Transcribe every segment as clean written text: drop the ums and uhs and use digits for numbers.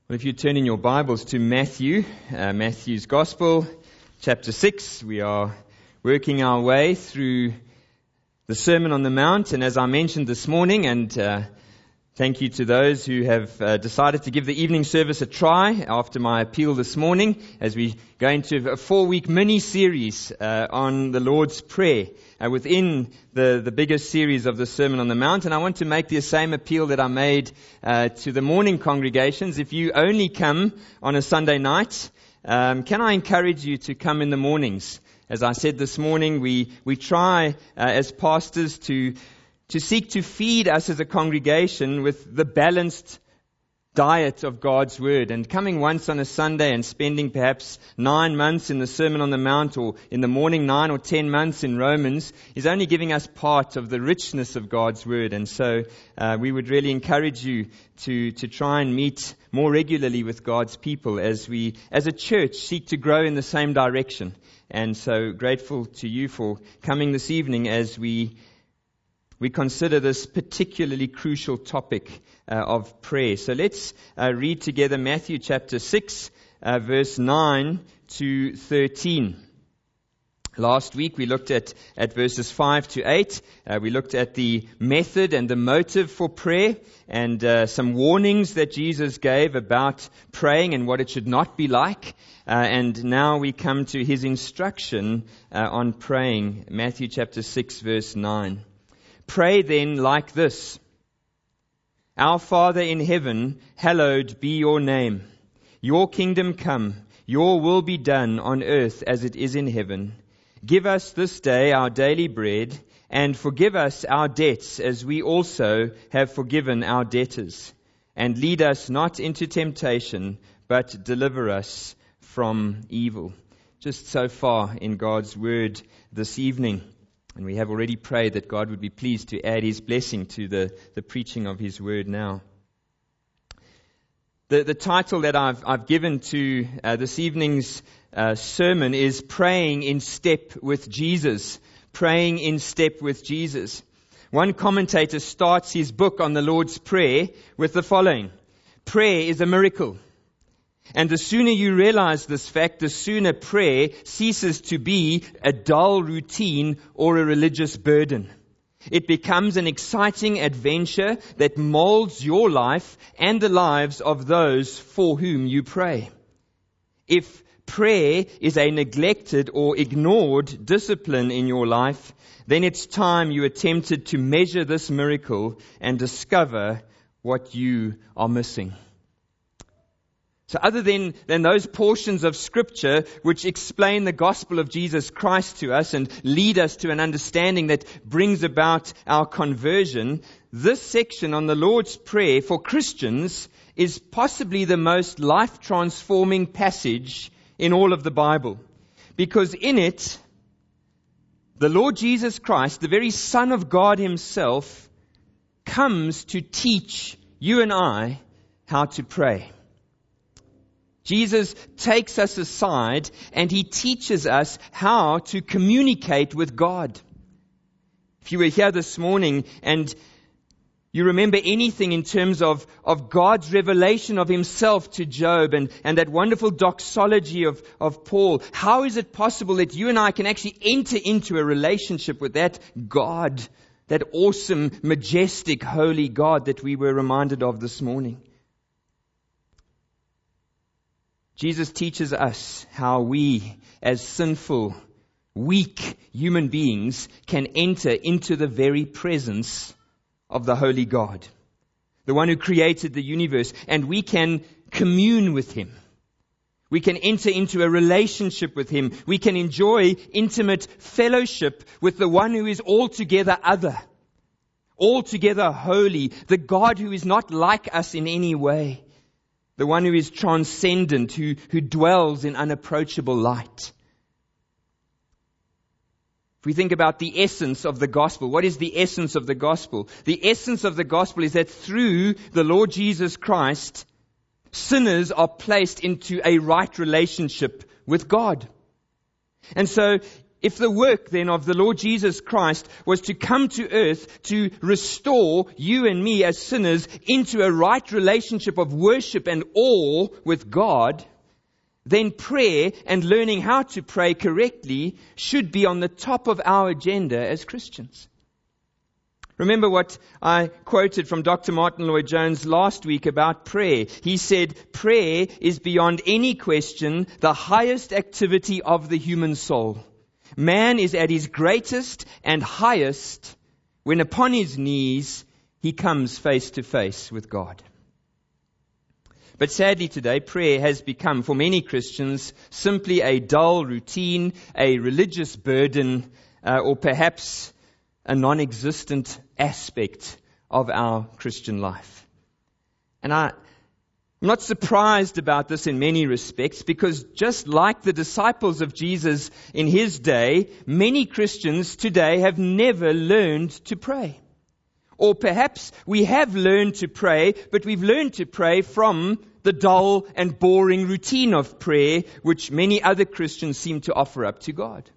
Well, if you turn in your Bibles to Matthew's Gospel, chapter 6, we are working our way through the Sermon on the Mount. And as I mentioned this morning, and thank you to those who have decided to give the evening service a try after my appeal this morning, as we go into a 4-week mini-series on the Lord's Prayer within the biggest series of the Sermon on the Mount. And I want to make the same appeal that I made to the morning congregations. If you only come on a Sunday night, can I encourage you to come in the mornings? As I said this morning, we try as pastors to seek to feed us as a congregation with the balanced diet of God's Word. And coming once on a Sunday and spending perhaps 9 months in the Sermon on the Mount, or in the morning 9 or 10 months in Romans, is only giving us part of the richness of God's Word. And so we would really encourage you to try and meet more regularly with God's people as we, as a church, seek to grow in the same direction. And so grateful to you for coming this evening as we consider this particularly crucial topic of prayer. So let's read together Matthew chapter 6, verse 9 to 13. Last week we looked at verses 5 to 8. We looked at the method and the motive for prayer, and some warnings that Jesus gave about praying and what it should not be like. And now we come to his instruction on praying. Matthew chapter 6, verse 9. Pray then like this: Our Father in heaven, hallowed be your name. Your kingdom come, your will be done on earth as it is in heaven. Give us this day our daily bread, and forgive us our debts as we also have forgiven our debtors. And lead us not into temptation, but deliver us from evil. Just so far in God's word this evening. And we have already prayed that God would be pleased to add his blessing to the preaching of his word now. The title that I've given to this evening's sermon is Praying in Step with Jesus. Praying in Step with Jesus. One commentator starts his book on the Lord's Prayer with the following: Prayer is a miracle. And the sooner you realize this fact, the sooner prayer ceases to be a dull routine or a religious burden. It becomes an exciting adventure that molds your life and the lives of those for whom you pray. If prayer is a neglected or ignored discipline in your life, then it's time you attempted to measure this miracle and discover what you are missing. So other than those portions of Scripture which explain the gospel of Jesus Christ to us and lead us to an understanding that brings about our conversion, this section on the Lord's Prayer for Christians is possibly the most life-transforming passage in all of the Bible. Because in it, the Lord Jesus Christ, the very Son of God himself, comes to teach you and I how to pray. Jesus takes us aside and he teaches us how to communicate with God. If you were here this morning and you remember anything in terms of God's revelation of himself to Job and that wonderful doxology of Paul, how is it possible that you and I can actually enter into a relationship with that God, that awesome, majestic, holy God that we were reminded of this morning? Jesus teaches us how we, as sinful, weak human beings, can enter into the very presence of the Holy God, the one who created the universe, and we can commune with him. We can enter into a relationship with him. We can enjoy intimate fellowship with the one who is altogether other, altogether holy, the God who is not like us in any way. The one who is transcendent, who dwells in unapproachable light. If we think about the essence of the gospel, what is the essence of the gospel? The essence of the gospel is that through the Lord Jesus Christ, sinners are placed into a right relationship with God. And so If the work then of the Lord Jesus Christ was to come to earth to restore you and me as sinners into a right relationship of worship and awe with God, then prayer and learning how to pray correctly should be on the top of our agenda as Christians. Remember what I quoted from Dr. Martin Lloyd-Jones last week about prayer. He said, prayer is beyond any question the highest activity of the human soul. Man is at his greatest and highest when upon his knees he comes face to face with God. But sadly today, prayer has become for many Christians simply a dull routine, a religious burden, or perhaps a non-existent aspect of our Christian life. And I'm not surprised about this in many respects, because just like the disciples of Jesus in his day, many Christians today have never learned to pray. Or perhaps we have learned to pray, but we've learned to pray from the dull and boring routine of prayer, which many other Christians seem to offer up to God.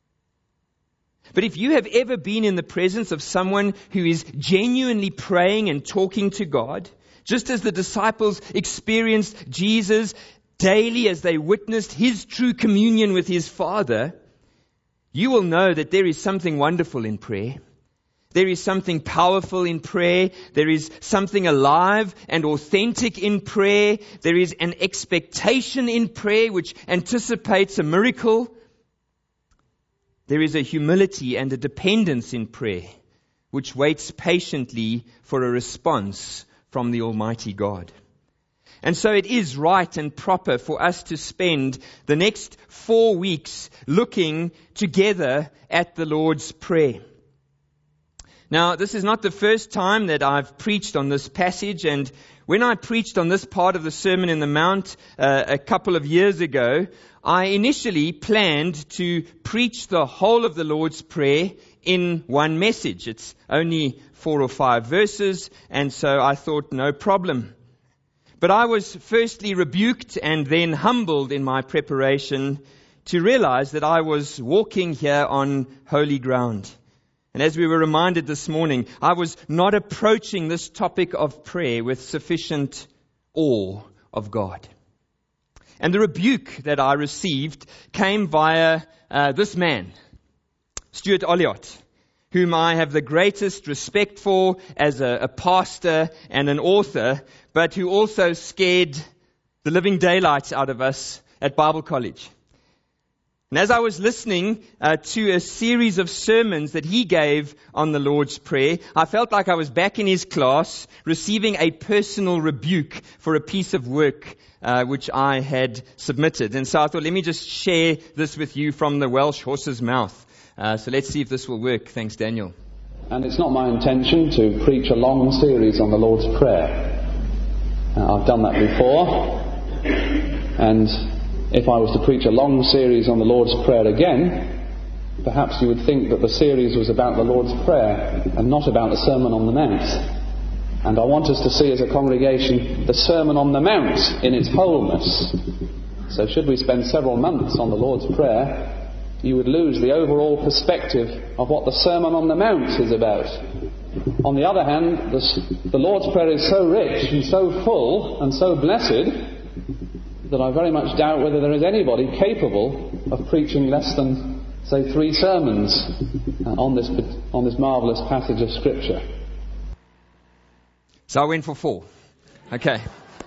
But if you have ever been in the presence of someone who is genuinely praying and talking to God, just as the disciples experienced Jesus daily as they witnessed his true communion with his Father, you will know that there is something wonderful in prayer. There is something powerful in prayer. There is something alive and authentic in prayer. There is an expectation in prayer which anticipates a miracle. There is a humility and a dependence in prayer which waits patiently for a response from the Almighty God. And so it is right and proper for us to spend the next 4 weeks looking together at the Lord's Prayer. Now, this is not the first time that I've preached on this passage, and when I preached on this part of the Sermon in the Mount a couple of years ago, I initially planned to preach the whole of the Lord's Prayer in one message. It's only 4 or 5 verses, and so I thought no problem. But I was firstly rebuked and then humbled in my preparation to realize that I was walking here on holy ground. And as we were reminded this morning, I was not approaching this topic of prayer with sufficient awe of God. And the rebuke that I received came via this man, Stuart Olliott, whom I have the greatest respect for as a pastor and an author, but who also scared the living daylights out of us at Bible College. And as I was listening to a series of sermons that he gave on the Lord's Prayer, I felt like I was back in his class receiving a personal rebuke for a piece of work which I had submitted. And so I thought, let me just share this with you from the Welsh horse's mouth. So let's see if this will work. Thanks, Daniel. And it's not my intention to preach a long series on the Lord's Prayer. I've done that before. And if I was to preach a long series on the Lord's Prayer again, perhaps you would think that the series was about the Lord's Prayer and not about the Sermon on the Mount. And I want us to see as a congregation the Sermon on the Mount in its wholeness. So should we spend several months on the Lord's Prayer, you would lose the overall perspective of what the Sermon on the Mount is about. On the other hand, the Lord's Prayer is so rich and so full and so blessed that I very much doubt whether there is anybody capable of preaching less than, say, 3 sermons on this marvellous passage of Scripture. So I went for 4. Okay.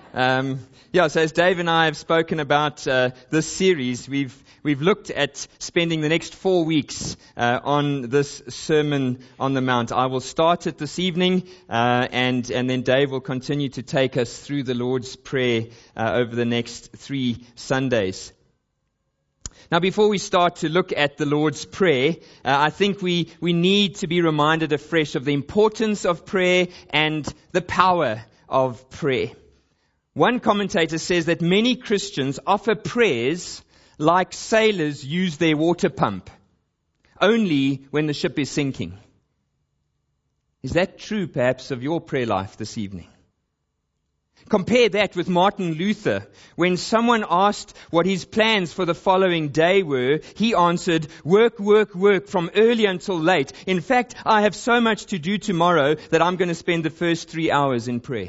So as Dave and I have spoken about this series, we've looked at spending the next 4 weeks on this Sermon on the Mount. I will start it this evening, and then Dave will continue to take us through the Lord's Prayer over the next 3 Sundays. Now, before we start to look at the Lord's Prayer, I think we need to be reminded afresh of the importance of prayer and the power of prayer. One commentator says that many Christians offer prayers like sailors use their water pump, only when the ship is sinking. Is that true, perhaps, of your prayer life this evening? Compare that with Martin Luther. When someone asked what his plans for the following day were, he answered, work, work, work from early until late. In fact, I have so much to do tomorrow that I'm going to spend the first 3 hours in prayer.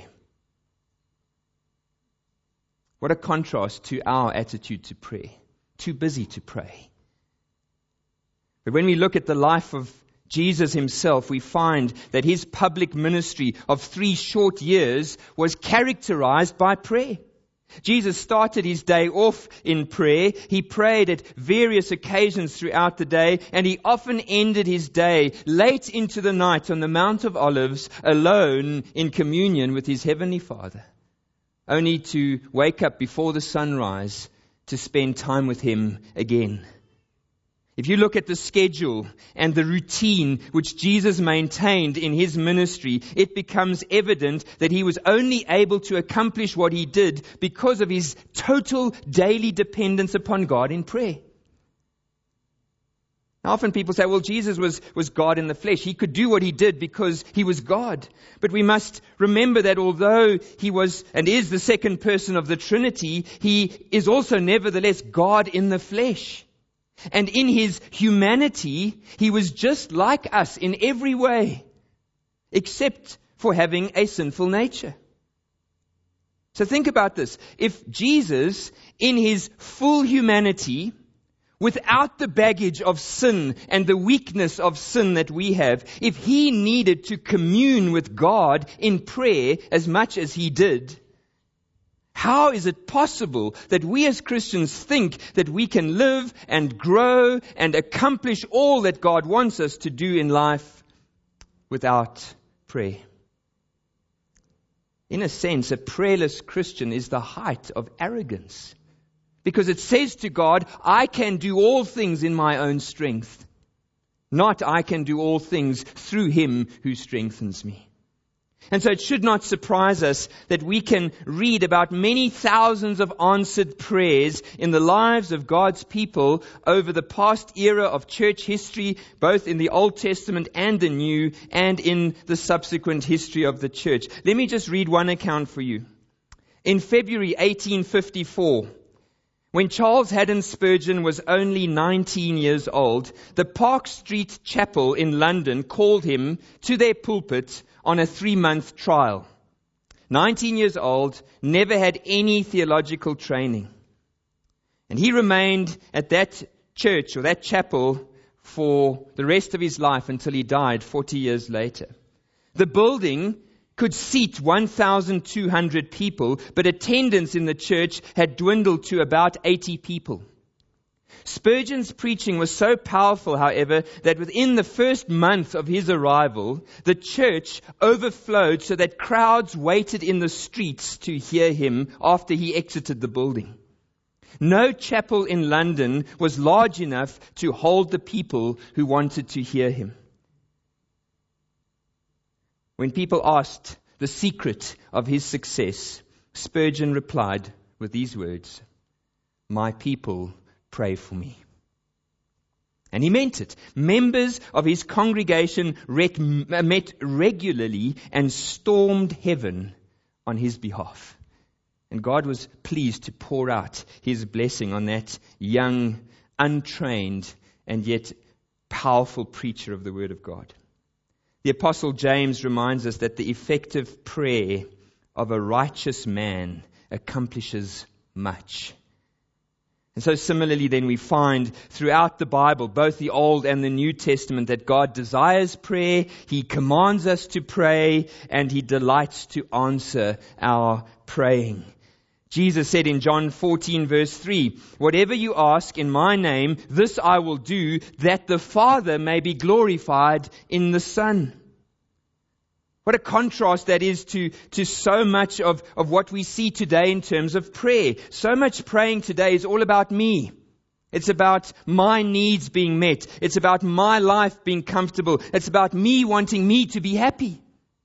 What a contrast to our attitude to prayer. Too busy to pray. But when we look at the life of Jesus himself, we find that his public ministry of 3 short years was characterized by prayer. Jesus started his day off in prayer. He prayed at various occasions throughout the day, and he often ended his day late into the night on the Mount of Olives, alone in communion with his heavenly Father, only to wake up before the sunrise to spend time with him again. If you look at the schedule and the routine which Jesus maintained in his ministry, it becomes evident that he was only able to accomplish what he did because of his total daily dependence upon God in prayer. Now, often people say, well, Jesus was God in the flesh. He could do what he did because he was God. But we must remember that although he was and is the second person of the Trinity, he is also nevertheless God in the flesh. And in his humanity, he was just like us in every way, except for having a sinful nature. So think about this. If Jesus, in his full humanity, without the baggage of sin and the weakness of sin that we have, if he needed to commune with God in prayer as much as he did, how is it possible that we as Christians think that we can live and grow and accomplish all that God wants us to do in life without prayer? In a sense, a prayerless Christian is the height of arrogance, because it says to God, I can do all things in my own strength, not I can do all things through him who strengthens me. And so it should not surprise us that we can read about many thousands of answered prayers in the lives of God's people over the past era of church history, both in the Old Testament and the New, and in the subsequent history of the church. Let me just read one account for you. In February 1854, when Charles Haddon Spurgeon was only 19 years old, the Park Street Chapel in London called him to their pulpit on a 3-month trial. 19 years old, never had any theological training. And he remained at that church or that chapel for the rest of his life until he died 40 years later. The building could seat 1,200 people, but attendance in the church had dwindled to about 80 people. Spurgeon's preaching was so powerful, however, that within the first month of his arrival, the church overflowed so that crowds waited in the streets to hear him after he exited the building. No chapel in London was large enough to hold the people who wanted to hear him. When people asked the secret of his success, Spurgeon replied with these words, "My people pray for me." And he meant it. Members of his congregation met regularly and stormed heaven on his behalf. And God was pleased to pour out his blessing on that young, untrained, and yet powerful preacher of the Word of God. The Apostle James reminds us that the effective prayer of a righteous man accomplishes much. And so similarly then we find throughout the Bible, both the Old and the New Testament, that God desires prayer, He commands us to pray, and He delights to answer our praying. Jesus said in John 14 verse 3, "Whatever you ask in my name, this I will do, that the Father may be glorified in the Son." What a contrast that is to so much of what we see today in terms of prayer. So much praying today is all about me. It's about my needs being met. It's about my life being comfortable. It's about me wanting me to be happy.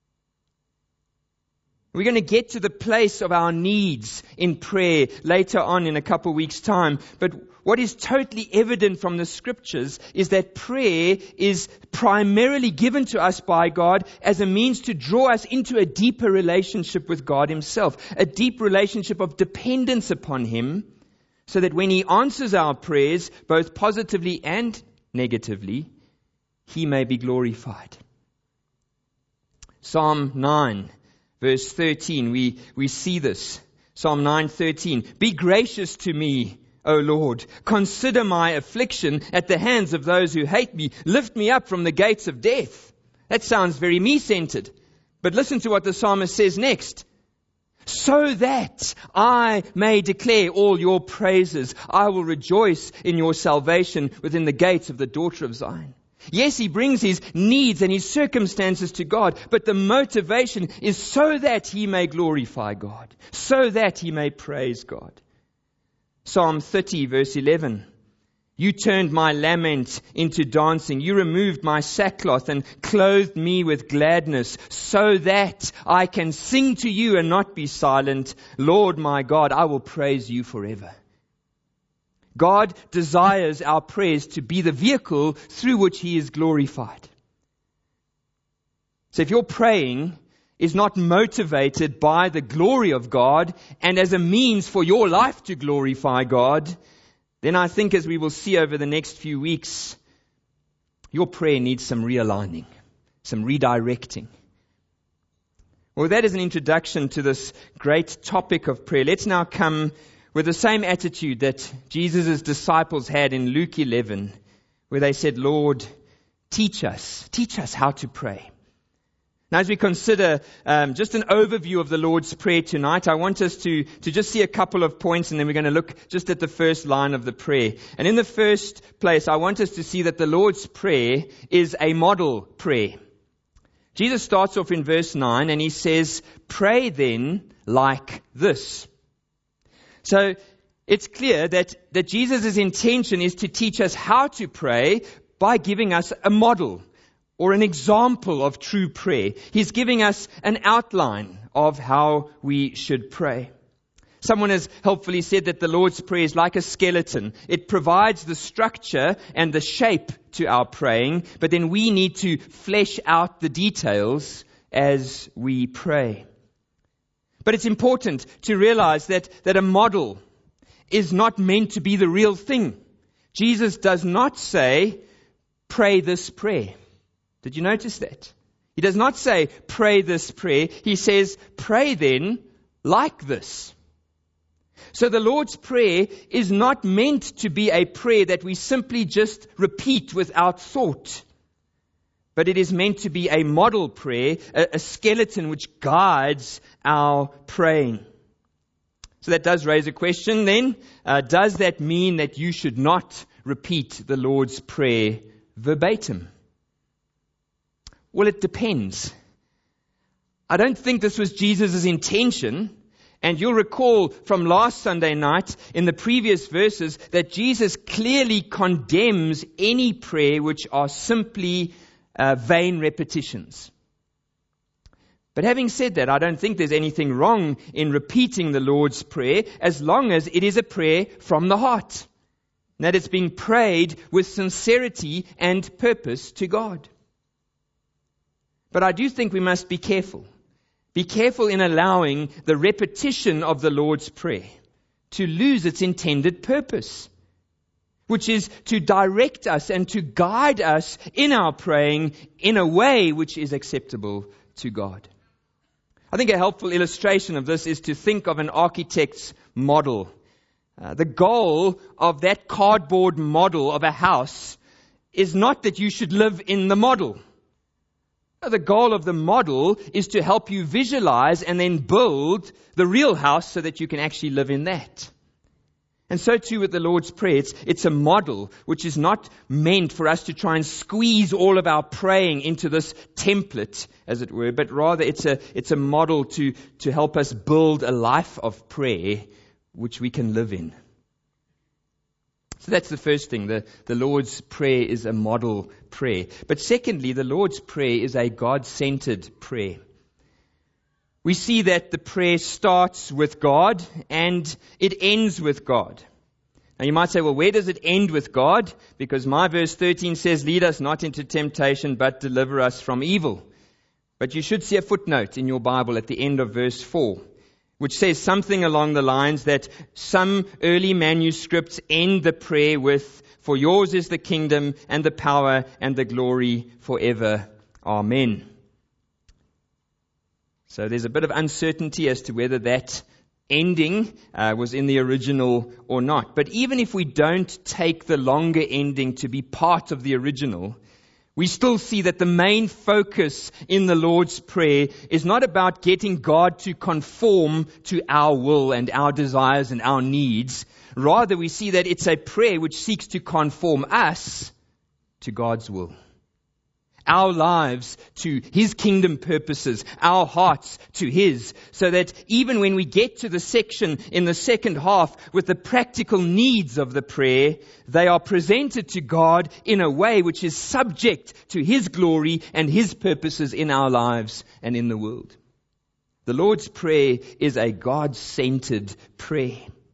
We're going to get to the place of our needs in prayer later on in a couple of weeks' time. But what is totally evident from the Scriptures is that prayer is primarily given to us by God as a means to draw us into a deeper relationship with God Himself, a deep relationship of dependence upon Him, so that when He answers our prayers, both positively and negatively, He may be glorified. Psalm 9, verse 13, we see this. Psalm 9:13, "Be gracious to me, O Lord. Consider my affliction at the hands of those who hate me. Lift me up from the gates of death." That sounds very me-centered. But listen to what the psalmist says next. "So that I may declare all your praises. I will rejoice in your salvation within the gates of the daughter of Zion." Yes, he brings his needs and his circumstances to God, but the motivation is so that he may glorify God, so that he may praise God. Psalm 30, verse 11. "You turned my lament into dancing. You removed my sackcloth and clothed me with gladness, so that I can sing to you and not be silent. Lord my God, I will praise you forever." God desires our prayers to be the vehicle through which He is glorified. So if your praying is not motivated by the glory of God and as a means for your life to glorify God, then I think, as we will see over the next few weeks, your prayer needs some realigning, some redirecting. Well, that is an introduction to this great topic of prayer. Let's now come with the same attitude that Jesus' disciples had in Luke 11, where they said, "Lord, teach us how to pray." Now, as we consider just an overview of the Lord's Prayer tonight, I want us to just see a couple of points, and then we're going to look just at the first line of the prayer. And in the first place, I want us to see that the Lord's Prayer is a model prayer. Jesus starts off in verse 9, and He says, "Pray then like this." So it's clear that Jesus' intention is to teach us how to pray by giving us a model or an example of true prayer. He's giving us an outline of how we should pray. Someone has helpfully said that the Lord's Prayer is like a skeleton. It provides the structure and the shape to our praying, but then we need to flesh out the details as we pray. But it's important to realize that a model is not meant to be the real thing. Jesus does not say, "Pray this prayer." Did you notice that? He does not say, "Pray this prayer." He says, "Pray then like this." So the Lord's Prayer is not meant to be a prayer that we simply just repeat without thought. But it is meant to be a model prayer, a skeleton which guides our praying. So that does raise a question then. Does that mean that you should not repeat the Lord's Prayer verbatim? Well, it depends. I don't think this was Jesus' intention. And you'll recall from last Sunday night in the previous verses that Jesus clearly condemns any prayer which are simply vain repetitions. But having said that, I don't think there's anything wrong in repeating the Lord's Prayer as long as it is a prayer from the heart, and that it's being prayed with sincerity and purpose to God. But I do think we must be careful. Be careful in allowing the repetition of the Lord's Prayer to lose its intended purpose, which is to direct us and to guide us in our praying in a way which is acceptable to God. I think a helpful illustration of this is to think of an architect's model. The goal of that cardboard model of a house is not that you should live in the model. The goal of the model is to help you visualize and then build the real house so that you can actually live in that. And so too with the Lord's Prayer, it's a model which is not meant for us to try and squeeze all of our praying into this template, as it were, but rather it's a model to help us build a life of prayer which we can live in. So that's the first thing. The Lord's Prayer is a model prayer. But secondly, the Lord's Prayer is a God-centered prayer. We see that the prayer starts with God and it ends with God. Now you might say, well, where does it end with God? Because my verse 13 says, lead us not into temptation, but deliver us from evil. But you should see a footnote in your Bible at the end of verse 4, which says something along the lines that some early manuscripts end the prayer with, for yours is the kingdom and the power and the glory forever. Amen. So there's a bit of uncertainty as to whether that ending was in the original or not. But even if we don't take the longer ending to be part of the original, we still see that the main focus in the Lord's Prayer is not about getting God to conform to our will and our desires and our needs. Rather, we see that it's a prayer which seeks to conform us to God's will. Our lives to His kingdom purposes, our hearts to His, so that even when we get to the section in the second half with the practical needs of the prayer, they are presented to God in a way which is subject to His glory and His purposes in our lives and in the world. The Lord's Prayer is a God-centered prayer.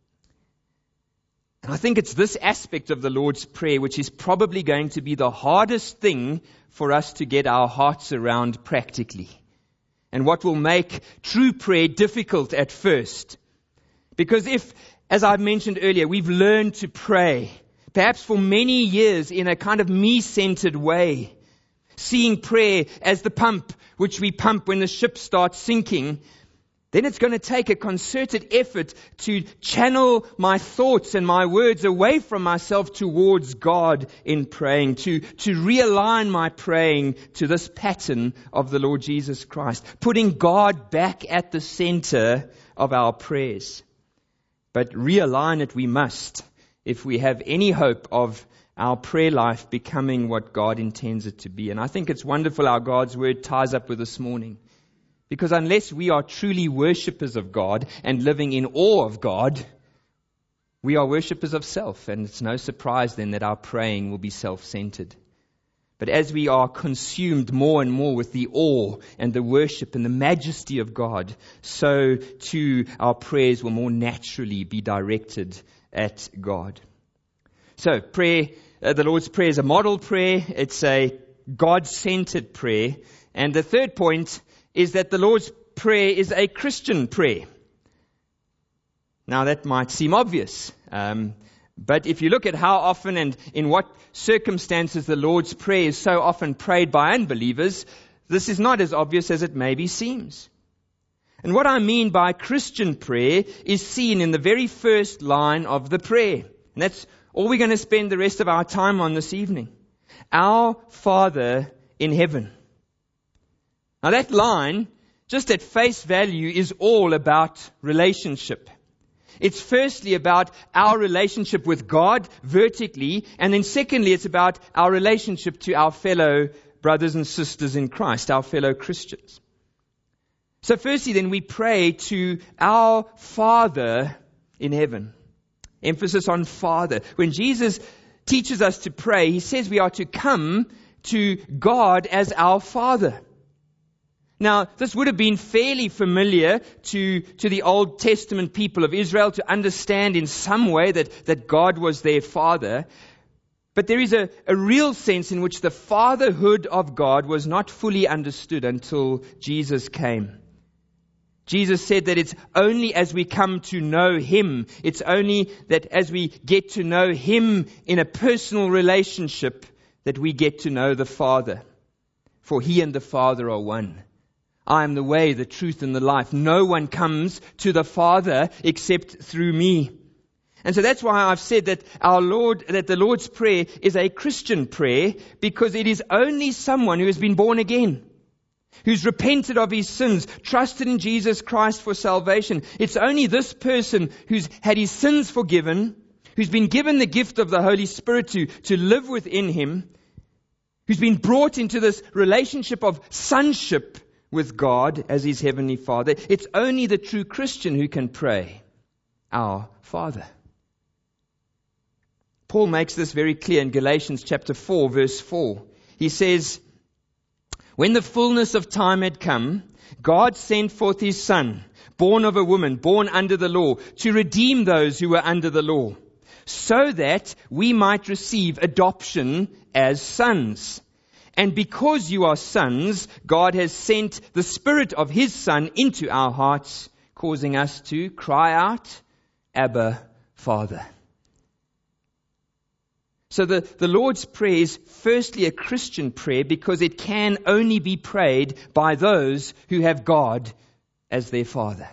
And I think it's this aspect of the Lord's Prayer which is probably going to be the hardest thing for us to get our hearts around practically. And what will make true prayer difficult at first. Because if, as I mentioned earlier, we've learned to pray, perhaps for many years in a kind of me-centered way, seeing prayer as the pump which we pump when the ship starts sinking, then it's going to take a concerted effort to channel my thoughts and my words away from myself towards God in praying, to realign my praying to this pattern of the Lord Jesus Christ, putting God back at the center of our prayers. But realign it we must if we have any hope of our prayer life becoming what God intends it to be. And I think it's wonderful how God's word ties up with this morning. Because unless we are truly worshippers of God and living in awe of God, we are worshippers of self. And it's no surprise then that our praying will be self-centered. But as we are consumed more and more with the awe and the worship and the majesty of God, so too our prayers will more naturally be directed at God. So prayer, the Lord's Prayer is a model prayer. It's a God-centered prayer. And the third point is that the Lord's Prayer is a Christian prayer. Now that might seem obvious, but if you look at how often and in what circumstances the Lord's Prayer is so often prayed by unbelievers, this is not as obvious as it maybe seems. And what I mean by Christian prayer is seen in the very first line of the prayer. And that's all we're going to spend the rest of our time on this evening. Our Father in heaven. Now that line, just at face value, is all about relationship. It's firstly about our relationship with God vertically, and then secondly it's about our relationship to our fellow brothers and sisters in Christ, our fellow Christians. So firstly then we pray to our Father in heaven. Emphasis on Father. When Jesus teaches us to pray, He says we are to come to God as our Father. Now, this would have been fairly familiar to the Old Testament people of Israel to understand in some way that God was their Father. But there is a real sense in which the fatherhood of God was not fully understood until Jesus came. Jesus said that it's only as we come to know Him, it's only that as we get to know Him in a personal relationship that we get to know the Father. For He and the Father are one. I am the way, the truth, and the life. No one comes to the Father except through me. And so that's why I've said that the Lord's Prayer is a Christian prayer, because it is only someone who has been born again, who's repented of his sins, trusted in Jesus Christ for salvation. It's only this person who's had his sins forgiven, who's been given the gift of the Holy Spirit to live within him, who's been brought into this relationship of sonship with God as his heavenly Father. It's only the true Christian who can pray, Our Father. Paul makes this very clear in Galatians chapter 4, verse 4. He says, when the fullness of time had come, God sent forth His Son, born of a woman, born under the law, to redeem those who were under the law, so that we might receive adoption as sons. And because you are sons, God has sent the Spirit of His Son into our hearts, causing us to cry out, Abba, Father. So the Lord's Prayer is firstly a Christian prayer because it can only be prayed by those who have God as their Father.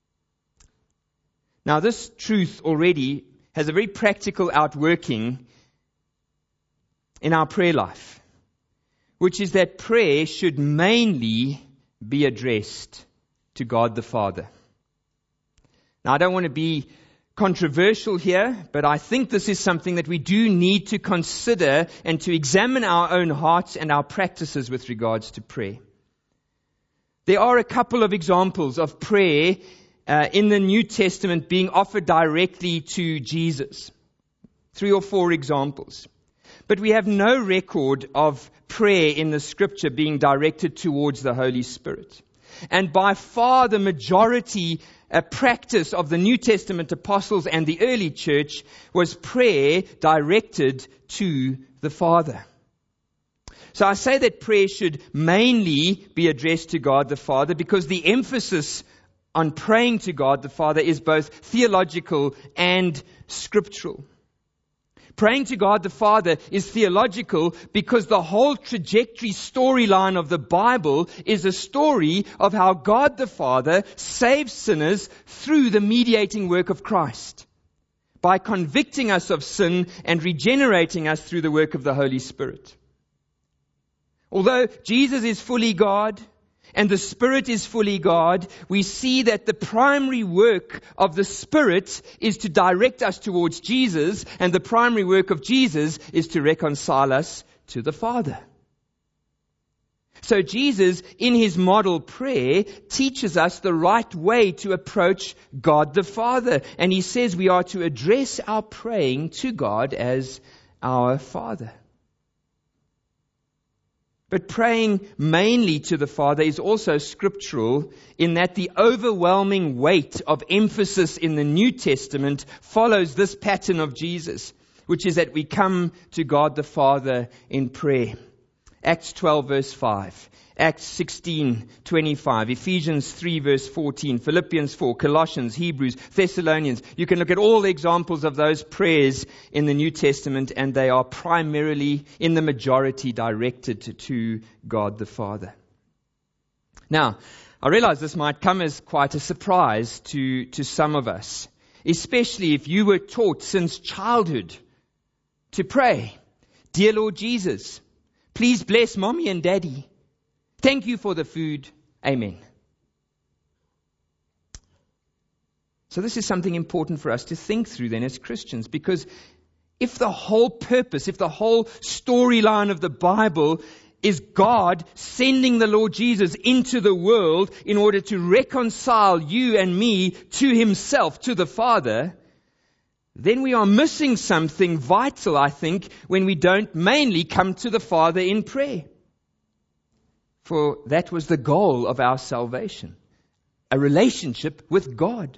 Now this truth already has a very practical outworking in our prayer life, which is that prayer should mainly be addressed to God the Father. Now I don't want to be controversial here, but I think this is something that we do need to consider and to examine our own hearts and our practices with regards to prayer. There are a couple of examples of prayer in the New Testament being offered directly to Jesus. 3 or 4 examples. But we have no record of prayer in the Scripture being directed towards the Holy Spirit. And by far the majority practice of the New Testament apostles and the early church was prayer directed to the Father. So I say that prayer should mainly be addressed to God the Father because the emphasis on praying to God the Father is both theological and scriptural. Praying to God the Father is theological because the whole trajectory storyline of the Bible is a story of how God the Father saves sinners through the mediating work of Christ, by convicting us of sin and regenerating us through the work of the Holy Spirit. Although Jesus is fully God and the Spirit is fully God, we see that the primary work of the Spirit is to direct us towards Jesus, and the primary work of Jesus is to reconcile us to the Father. So Jesus, in His model prayer, teaches us the right way to approach God the Father. And He says we are to address our praying to God as our Father. But praying mainly to the Father is also scriptural in that the overwhelming weight of emphasis in the New Testament follows this pattern of Jesus, which is that we come to God the Father in prayer. Acts 12 verse 5, Acts 16:25, Ephesians 3 verse 14, Philippians 4, Colossians, Hebrews, Thessalonians. You can look at all the examples of those prayers in the New Testament, and they are primarily, in the majority, directed to God the Father. Now, I realize this might come as quite a surprise to some of us, especially if you were taught since childhood to pray, Dear Lord Jesus, please bless mommy and daddy. Thank you for the food. Amen. So this is something important for us to think through then as Christians, because if the whole purpose, if the whole storyline of the Bible is God sending the Lord Jesus into the world in order to reconcile you and me to Himself, to the Father, then we are missing something vital, I think, when we don't mainly come to the Father in prayer. For that was the goal of our salvation, a relationship with God.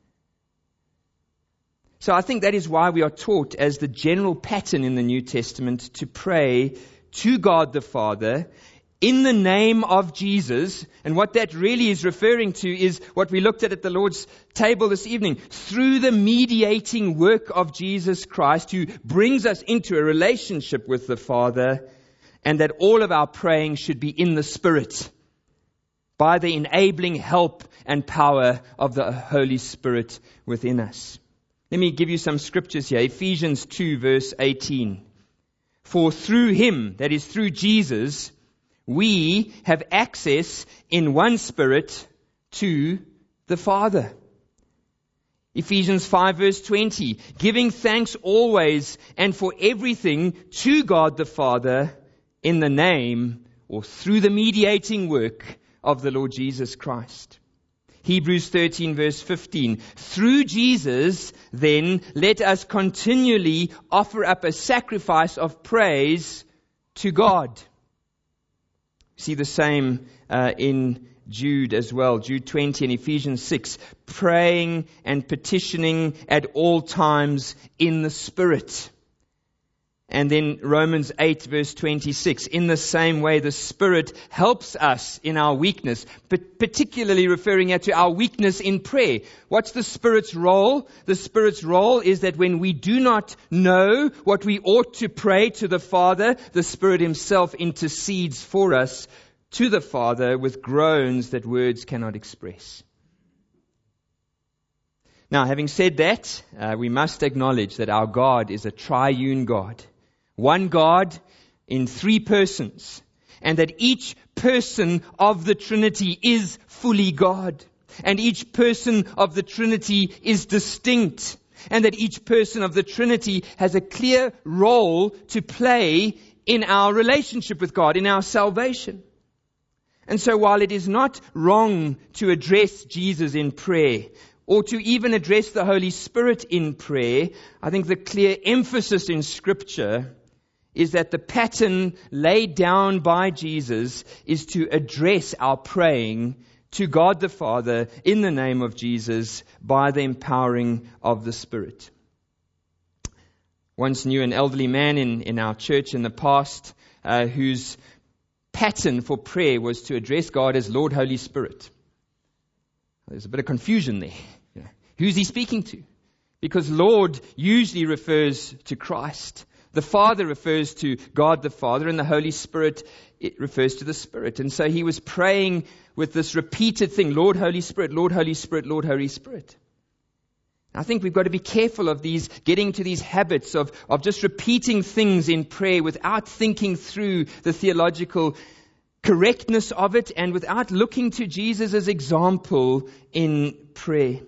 So I think that is why we are taught as the general pattern in the New Testament to pray to God the Father in the name of Jesus. And what that really is referring to is what we looked at the Lord's table this evening. Through the mediating work of Jesus Christ, who brings us into a relationship with the Father, and that all of our praying should be in the Spirit, by the enabling help and power of the Holy Spirit within us. Let me give you some scriptures here. Ephesians 2 verse 18. For through Him, that is through Jesus, we have access in one Spirit to the Father. Ephesians 5 verse 20. Giving thanks always and for everything to God the Father in the name or through the mediating work of the Lord Jesus Christ. Hebrews 13 verse 15. Through Jesus, then, let us continually offer up a sacrifice of praise to God. See the same in Jude as well, Jude 20 and Ephesians 6, praying and petitioning at all times in the Spirit. And then Romans 8 verse 26, in the same way the Spirit helps us in our weakness, but particularly referring to our weakness in prayer. What's the Spirit's role? The Spirit's role is that when we do not know what we ought to pray to the Father, the Spirit Himself intercedes for us to the Father with groans that words cannot express. Now, having said that, we must acknowledge that our God is a triune God. One God in three persons, and that each person of the Trinity is fully God, and each person of the Trinity is distinct, and that each person of the Trinity has a clear role to play in our relationship with God, in our salvation. And so while it is not wrong to address Jesus in prayer, or to even address the Holy Spirit in prayer, I think the clear emphasis in Scripture is that the pattern laid down by Jesus is to address our praying to God the Father in the name of Jesus by the empowering of the Spirit. Once knew an elderly man in our church in the past whose pattern for prayer was to address God as Lord Holy Spirit. There's a bit of confusion there. Who's he speaking to? Because Lord usually refers to Christ. The Father refers to God the Father, and the Holy Spirit, it refers to the Spirit. And so he was praying with this repeated thing, Lord Holy Spirit, Lord Holy Spirit, Lord Holy Spirit. I think we've got to be careful of getting to these habits of just repeating things in prayer without thinking through the theological correctness of it and without looking to Jesus as example in prayer.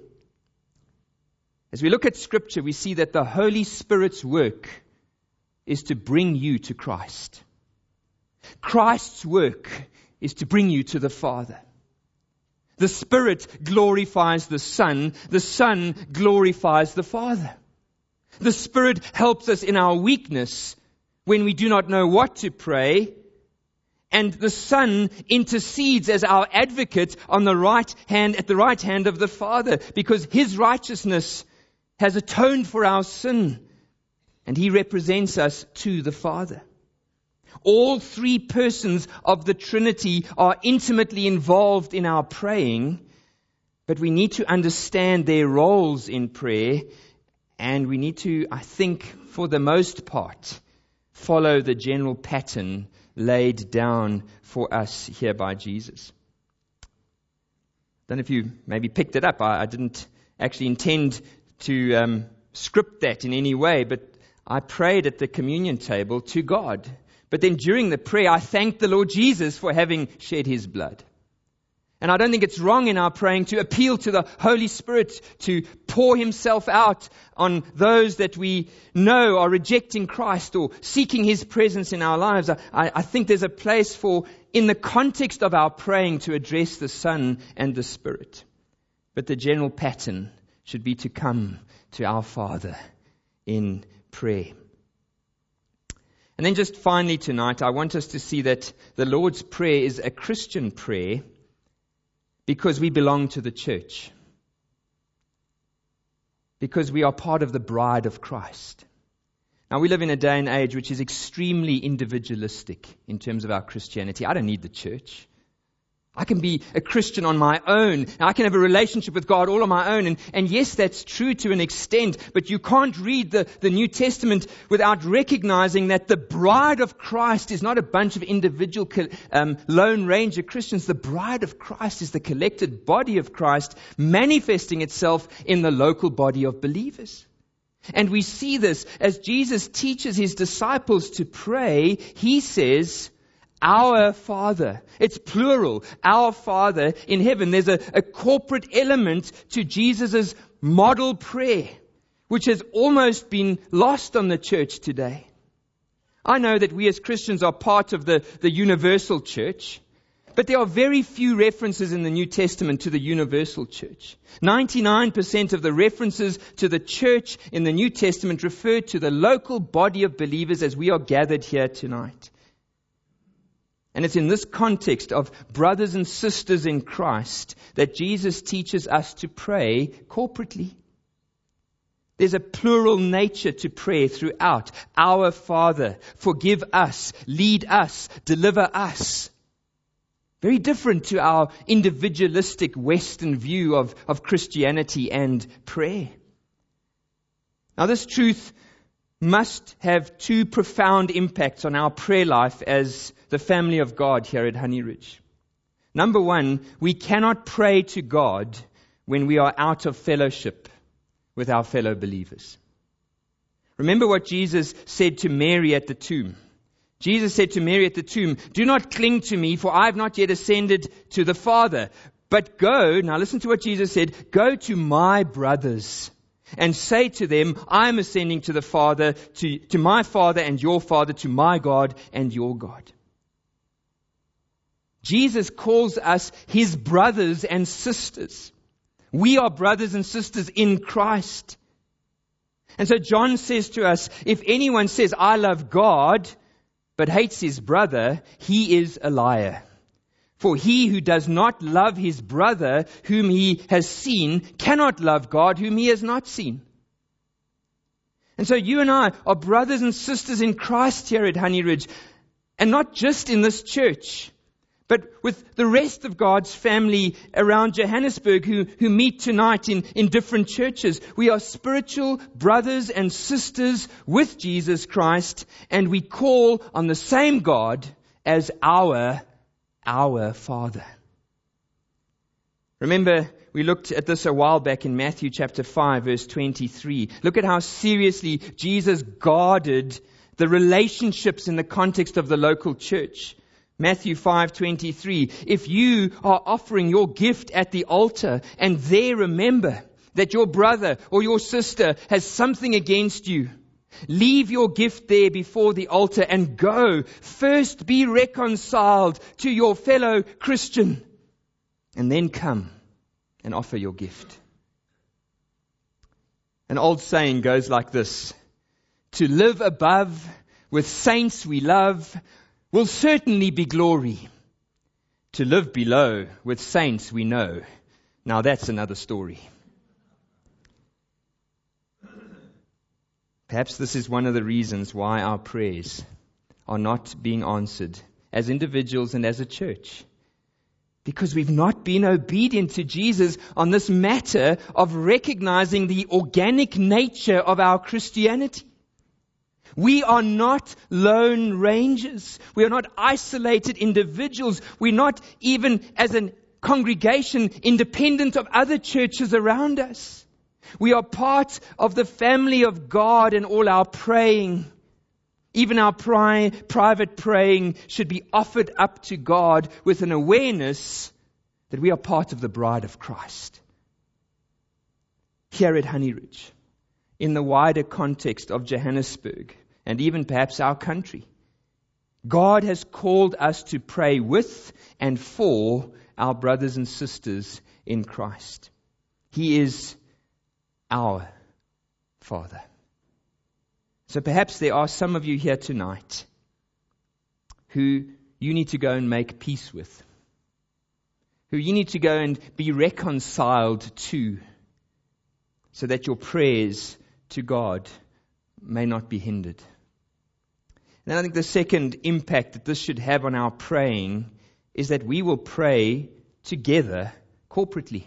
As we look at Scripture, we see that the Holy Spirit's work is to bring you to Christ. Christ's work is to bring you to the Father. The Spirit glorifies the Son glorifies the Father. The Spirit helps us in our weakness when we do not know what to pray, and the Son intercedes as our advocate on the right hand, at the right hand of the Father, because His righteousness has atoned for our sin, and He represents us to the Father. All three persons of the Trinity are intimately involved in our praying, but we need to understand their roles in prayer, and we need to, I think, for the most part, follow the general pattern laid down for us here by Jesus. I don't know if you maybe picked it up. I didn't actually intend to script that in any way, but I prayed at the communion table to God. But then during the prayer, I thanked the Lord Jesus for having shed His blood. And I don't think it's wrong in our praying to appeal to the Holy Spirit to pour Himself out on those that we know are rejecting Christ or seeking His presence in our lives. I think there's a place for, in the context of our praying, to address the Son and the Spirit. But the general pattern should be to come to our Father in prayer. And then just finally tonight, I want us to see that the Lord's Prayer is a Christian prayer because we belong to the church. Because we are part of the bride of Christ. Now, we live in a day and age which is extremely individualistic in terms of our Christianity. I don't need the church. I can be a Christian on my own. I can have a relationship with God all on my own. And yes, that's true to an extent, but you can't read the New Testament without recognizing that the bride of Christ is not a bunch of individual Lone Ranger Christians. The bride of Christ is the collected body of Christ manifesting itself in the local body of believers. And we see this as Jesus teaches His disciples to pray. He says, Our Father. It's plural. Our Father in heaven. There's a corporate element to Jesus' model prayer, which has almost been lost on the church today. I know that we as Christians are part of the universal church, but there are very few references in the New Testament to the universal church. 99% of the references to the church in the New Testament refer to the local body of believers as we are gathered here tonight. And it's in this context of brothers and sisters in Christ that Jesus teaches us to pray corporately. There's a plural nature to prayer throughout. Our Father, forgive us, lead us, deliver us. Very different to our individualistic Western view of Christianity and prayer. Now this truth must have two profound impacts on our prayer life as the family of God here at Honey Ridge. Number one, we cannot pray to God when we are out of fellowship with our fellow believers. Remember what Jesus said to Mary at the tomb. Jesus said to Mary at the tomb, "Do not cling to me, for I have not yet ascended to the Father. But go," now listen to what Jesus said, "go to my brothers and say to them, I am ascending to the Father, to my Father and your Father, to my God and your God." Jesus calls us His brothers and sisters. We are brothers and sisters in Christ. And so John says to us, if anyone says, "I love God," but hates his brother, he is a liar. For he who does not love his brother whom he has seen cannot love God whom he has not seen. And so you and I are brothers and sisters in Christ here at Honey Ridge. And not just in this church, but with the rest of God's family around Johannesburg who meet tonight in different churches. We are spiritual brothers and sisters with Jesus Christ, and we call on the same God as our Father. Remember, we looked at this a while back in Matthew chapter 5, verse 23. Look at how seriously Jesus guarded the relationships in the context of the local church. Matthew 5:23. If you are offering your gift at the altar and there remember that your brother or your sister has something against you, leave your gift there before the altar and go. First be reconciled to your fellow Christian and then come and offer your gift. An old saying goes like this: to live above with saints we love will certainly be glory. To live below with saints we know, now that's another story. Perhaps this is one of the reasons why our prayers are not being answered as individuals and as a church. Because we've not been obedient to Jesus on this matter of recognizing the organic nature of our Christianity. We are not lone rangers. We are not isolated individuals. We're not even as a congregation independent of other churches around us. We are part of the family of God, and all our praying, even our private praying, should be offered up to God with an awareness that we are part of the bride of Christ. Here at Honey Ridge, in the wider context of Johannesburg, and even perhaps our country, God has called us to pray with and for our brothers and sisters in Christ. He is our Father. So perhaps there are some of you here tonight who you need to go and make peace with, who you need to go and be reconciled to, so that your prayers to God may not be hindered. And I think the second impact that this should have on our praying is that we will pray together corporately.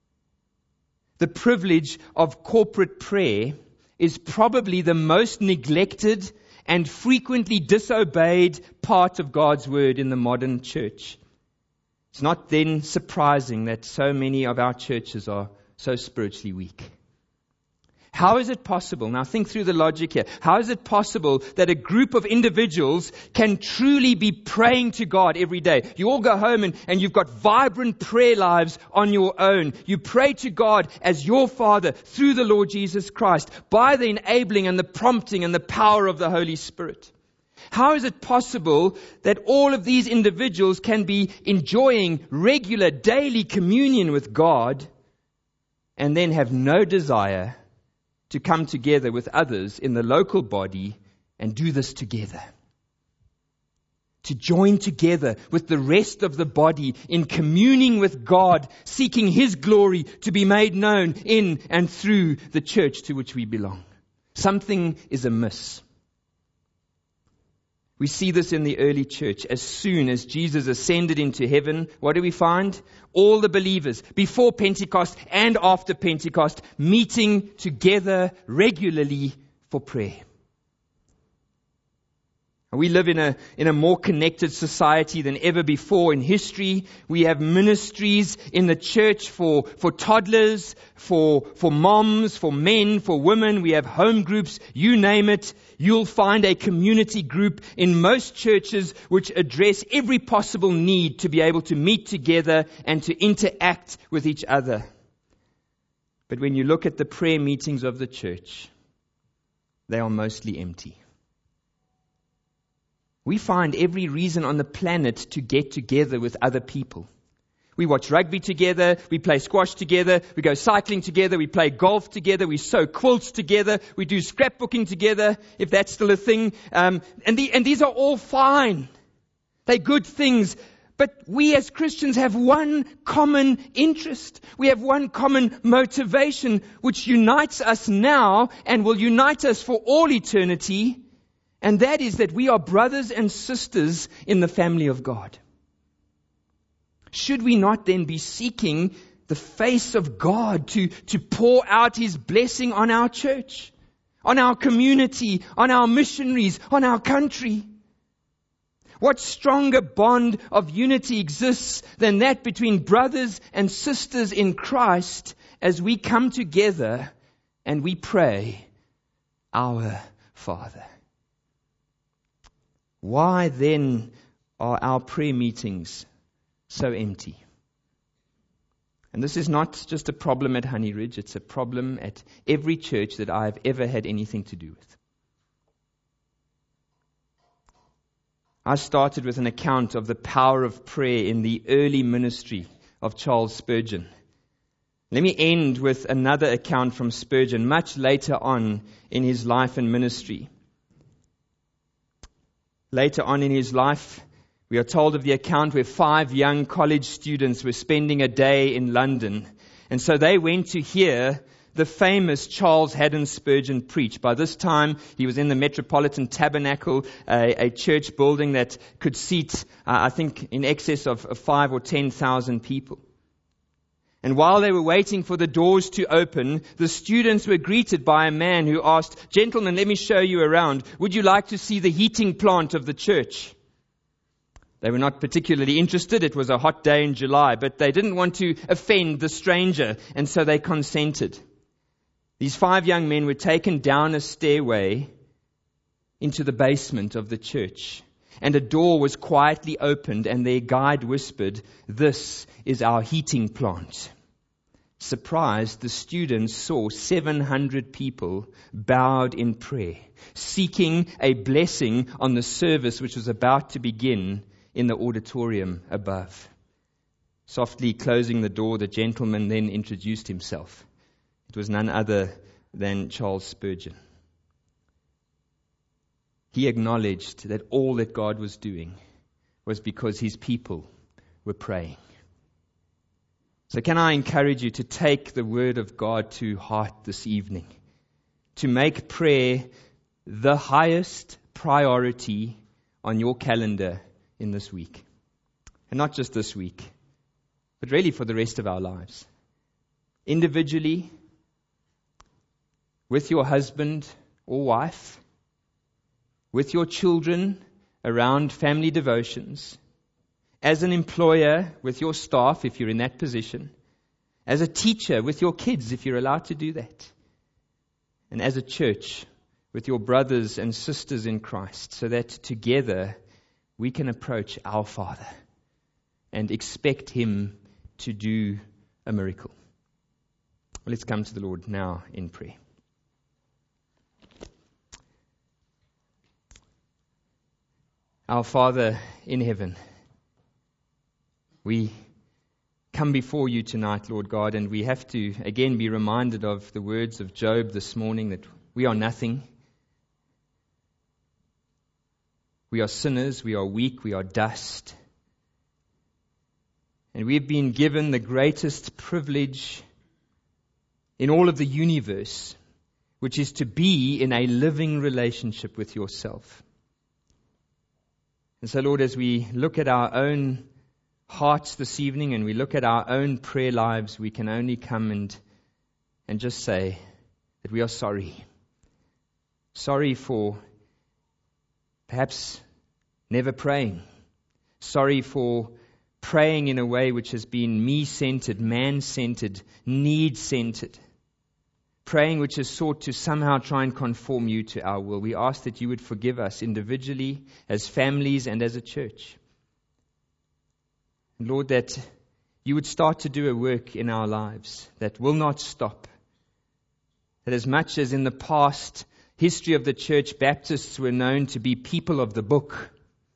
The privilege of corporate prayer is probably the most neglected and frequently disobeyed part of God's Word in the modern church. It's not then surprising that so many of our churches are so spiritually weak. How is it possible? Now think through the logic here. How is it possible that a group of individuals can truly be praying to God every day? You all go home and you've got vibrant prayer lives on your own. You pray to God as your Father through the Lord Jesus Christ by the enabling and the prompting and the power of the Holy Spirit. How is it possible that all of these individuals can be enjoying regular daily communion with God and then have no desire to come together with others in the local body and do this together? to join together with the rest of the body in communing with God, seeking His glory to be made known in and through the church to which we belong. Something is amiss. We see this in the early church. As soon as Jesus ascended into heaven, what do we find? All the believers, before Pentecost and after Pentecost, meeting together regularly for prayer. We live in a more connected society than ever before in history. We have ministries in the church for toddlers, for moms, for men, for women. We have home groups, you name it. You'll find a community group in most churches which address every possible need to be able to meet together and to interact with each other. But when you look at the prayer meetings of the church, they are mostly empty. We find every reason on the planet to get together with other people. We watch rugby together, we play squash together, we go cycling together, we play golf together, we sew quilts together, we do scrapbooking together, if that's still a thing. And these are all fine. They're good things. But we as Christians have one common interest. We have one common motivation which unites us now and will unite us for all eternity. And that is that we are brothers and sisters in the family of God. Should we not then be seeking the face of God to pour out His blessing on our church, on our community, on our missionaries, on our country? What stronger bond of unity exists than that between brothers and sisters in Christ as we come together and we pray, Our Father? Why then are our prayer meetings so empty? And this is not just a problem at Honey Ridge, it's a problem at every church that I've ever had anything to do with. I started with an account of the power of prayer in the early ministry of Charles Spurgeon. Let me end with another account from Spurgeon much later on in his life and ministry. Later on in his life, we are told of the account where 5 young college students were spending a day in London. And so they went to hear the famous Charles Haddon Spurgeon preach. By this time, he was in the Metropolitan Tabernacle, a church building that could seat, I think, in excess of 5,000 or 10,000 people. And while they were waiting for the doors to open, the students were greeted by a man who asked, "Gentlemen, let me show you around. Would you like to see the heating plant of the church?" They were not particularly interested. It was a hot day in July, but they didn't want to offend the stranger, and so they consented. These 5 young men were taken down a stairway into the basement of the church, and a door was quietly opened, and their guide whispered, "This is our heating plant." Surprised, the students saw 700 people bowed in prayer, seeking a blessing on the service which was about to begin in the auditorium above. Softly closing the door, the gentleman then introduced himself. It was none other than Charles Spurgeon. He acknowledged that all that God was doing was because His people were praying. So can I encourage you to take the Word of God to heart this evening, to make prayer the highest priority on your calendar in this week. And not just this week, but really for the rest of our lives. Individually, with your husband or wife, with your children around family devotions, as an employer with your staff if you're in that position, as a teacher with your kids if you're allowed to do that, and as a church with your brothers and sisters in Christ, so that together we can approach our Father and expect Him to do a miracle. Well, let's come to the Lord now in prayer. Our Father in heaven, we come before you tonight, Lord God, and we have to again be reminded of the words of Job this morning that we are nothing. We are sinners, we are weak, we are dust. And we've been given the greatest privilege in all of the universe, which is to be in a living relationship with yourself. And so, Lord, as we look at our own hearts this evening and we look at our own prayer lives, we can only come and just say that we are sorry. Sorry for perhaps never praying. Sorry for praying in a way which has been me-centered, man-centered, need-centered. Praying which has sought to somehow try and conform you to our will. We ask that you would forgive us individually, as families, and as a church. And Lord, that you would start to do a work in our lives that will not stop. That as much as in the past history of the church, Baptists were known to be people of the book,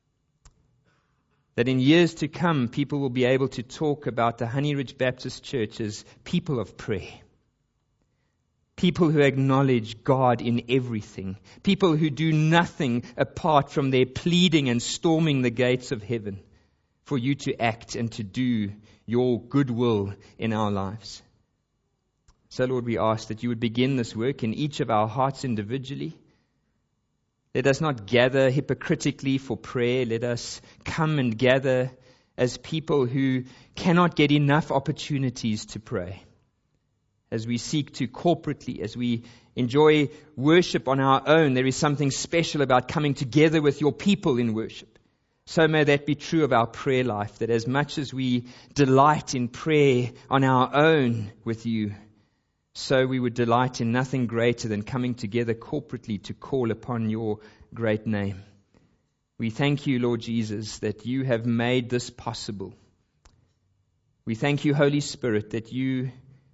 that in years to come, people will be able to talk about the Honey Ridge Baptist Church as people of prayer. People who acknowledge God in everything. People who do nothing apart from their pleading and storming the gates of heaven for you to act and to do your good will in our lives. So, Lord, we ask that you would begin this work in each of our hearts individually. Let us not gather hypocritically for prayer. Let us come and gather as people who cannot get enough opportunities to pray. As we seek to corporately, as we enjoy worship on our own, there is something special about coming together with your people in worship. So may that be true of our prayer life, that as much as we delight in prayer on our own with you, so we would delight in nothing greater than coming together corporately to call upon your great name. We thank you, Lord Jesus, that you have made this possible. We thank you, Holy Spirit, that you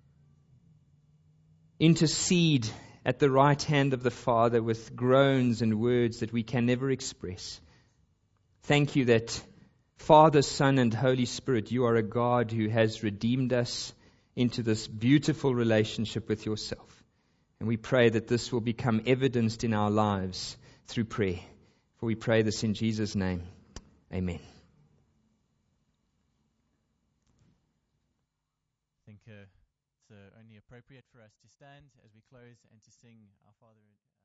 intercede at the right hand of the Father with groans and words that we can never express. Thank you that Father, Son, and Holy Spirit, you are a God who has redeemed us into this beautiful relationship with yourself. And we pray that this will become evidenced in our lives through prayer. For we pray this in Jesus' name. Amen. I think it's only appropriate for us to stand as we close and to sing Our Father.